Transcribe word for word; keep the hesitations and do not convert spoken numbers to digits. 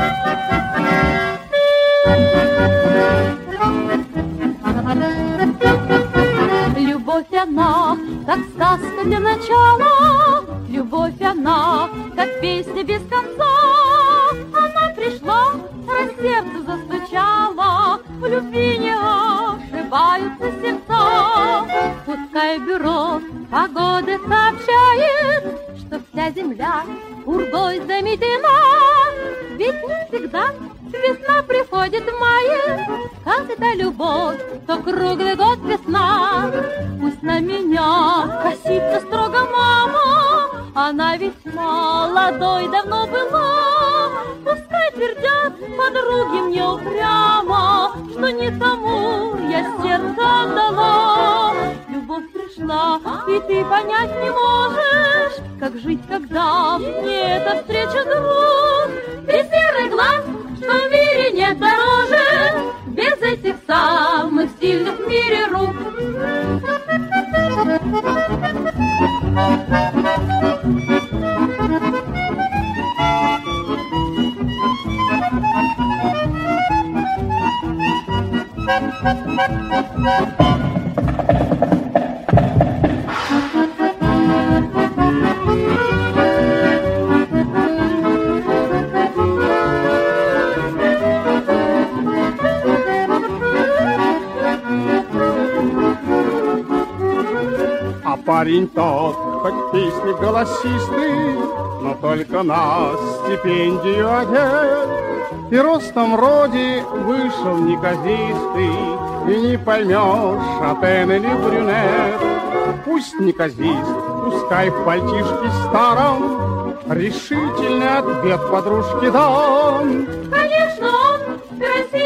Любовь она, как сказка для начала, любовь она, как песня без конца. Она пришла, раз сердце застучало, в любви не ошибаются сердца. Пускай бюро погоды сообщает, что вся земля ургой заметена, ведь не всегда весна приходит в мае. Как это любовь, то круглый год весна. Пусть на меня косится строго мама, она ведь молодой давно была. Пускай твердят подруги мне упрямо, что никому я сердце отдала. Любовь пришла, и ты понять не можешь, как жить, когда мне эта встреча друг. Ты серый глаз, что в мире нет дороже, без этих самых сильных в мире рук. Парень тот, хоть песни голосистый, но только на стипендию одет. И ростом вроде вышел неказистый, и не поймешь, шатен или брюнет. Пусть неказист, пускай в пальтишке старом решительный ответ подружке дам. Конечно, он красивый.